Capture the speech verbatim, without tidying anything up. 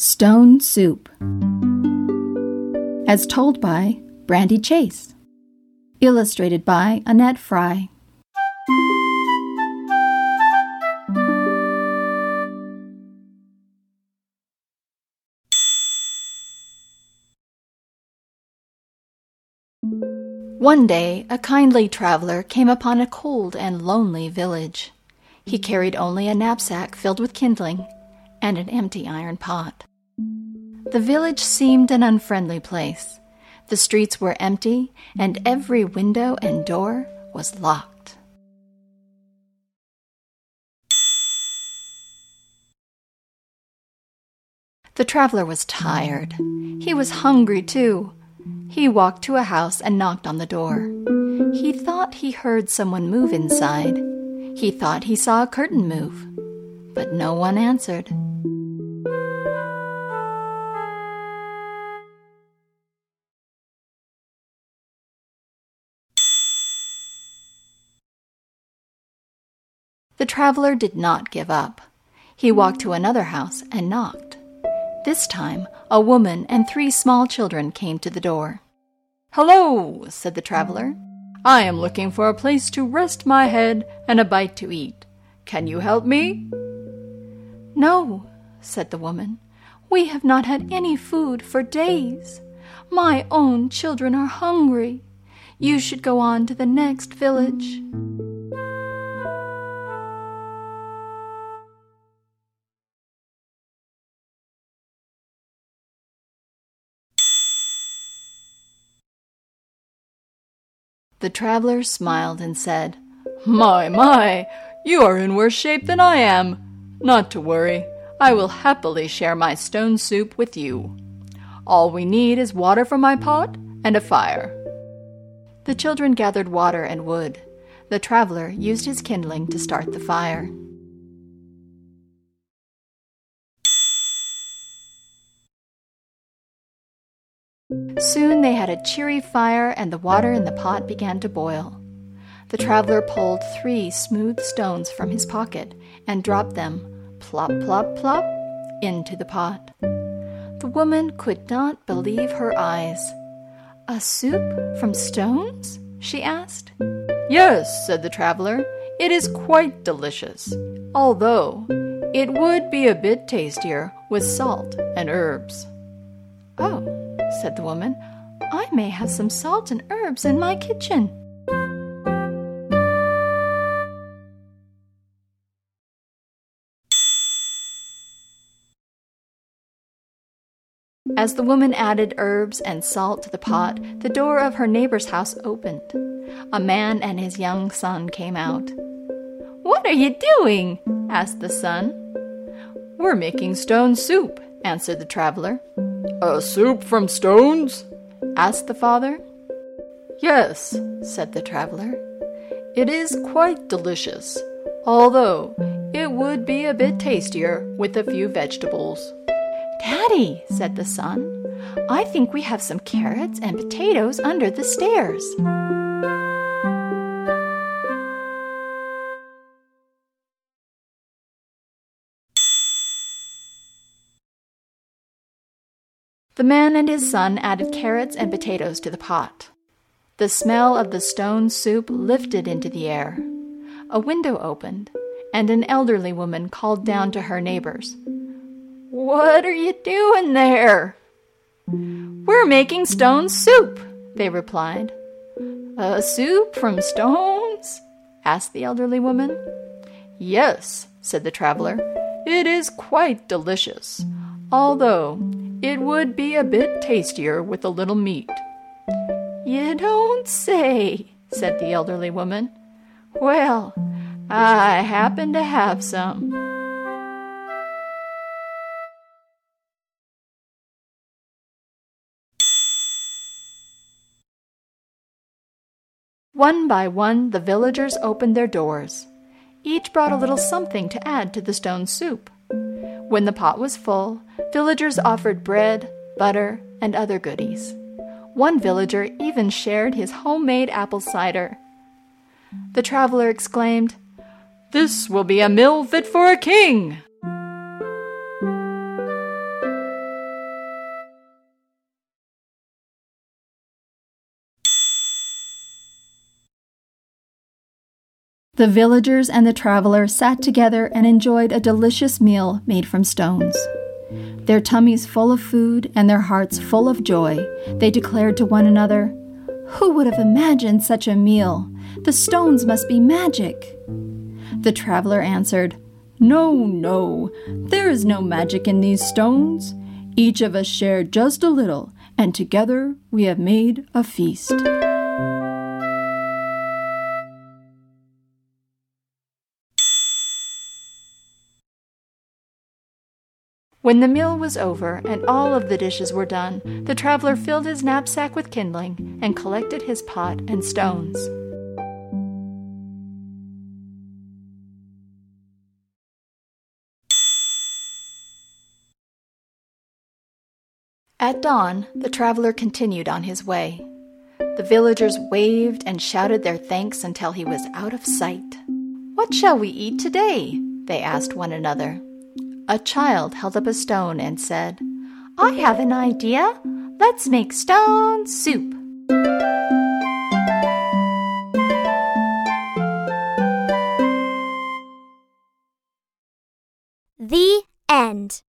Stone Soup, as told by Brandy Chase, illustrated by Annette Fry. One day, a kindly traveler came upon a cold and lonely village. He carried only a knapsack filled with kindling and an empty iron pot. The village seemed an unfriendly place. The streets were empty, and every window and door was locked. The traveler was tired. He was hungry, too. He walked to a house and knocked on the door. He thought he heard someone move inside. He thought he saw a curtain move, but no one answered. The traveler did not give up. He walked to another house and knocked. This time, a woman and three small children came to the door. "Hello," said the traveler. "I am looking for a place to rest my head and a bite to eat. Can you help me?" "No," said the woman. "We have not had any food for days. My own children are hungry. You should go on to the next village." The traveler smiled and said, "My, my, you are in worse shape than I am. Not to worry, I will happily share my stone soup with you. All we need is water from my pot and a fire." The children gathered water and wood. The traveler used his kindling to start the fire. Soon they had a cheery fire, and the water in the pot began to boil. The traveler pulled three smooth stones from his pocket and dropped them, plop, plop, plop, into the pot. The woman could not believe her eyes. "A soup from stones?" she asked. "Yes," said the traveler, "it is quite delicious, although it would be a bit tastier with salt and herbs." "Oh," said the woman, "I may have some salt and herbs in my kitchen." As the woman added herbs and salt to the pot, the door of her neighbor's house opened. A man and his young son came out. "What are you doing?" asked the son. "We're making stone soup," answered the traveler. "A soup from stones?" asked the father. "Yes," said the traveler. "It is quite delicious, although it would be a bit tastier with a few vegetables." "Daddy," said the son, "I think we have some carrots and potatoes under the stairs." The man and his son added carrots and potatoes to the pot. The smell of the stone soup lifted into the air. A window opened, and an elderly woman called down to her neighbors, "What are you doing there?" "We're making stone soup," they replied. "A soup from stones?" asked the elderly woman. "Yes," said the traveler, "it is quite delicious, although it would be a bit tastier with a little meat." "You don't say," said the elderly woman. "Well, I happen to have some." One by one, the villagers opened their doors. Each brought a little something to add to the stone soup. When the pot was full, villagers offered bread, butter, and other goodies. One villager even shared his homemade apple cider. The traveler exclaimed, "This will be a meal fit for a king!" The villagers and the traveler sat together and enjoyed a delicious meal made from stones. Their tummies full of food and their hearts full of joy, they declared to one another, "Who would have imagined such a meal? The stones must be magic." The traveler answered, "No, no, there is no magic in these stones. Each of us shared just a little, and together we have made a feast." When the meal was over and all of the dishes were done, the traveler filled his knapsack with kindling and collected his pot and stones. At dawn, the traveler continued on his way. The villagers waved and shouted their thanks until he was out of sight. "What shall we eat today?" they asked one another. A child held up a stone and said, "I have an idea. Let's make stone soup." The end.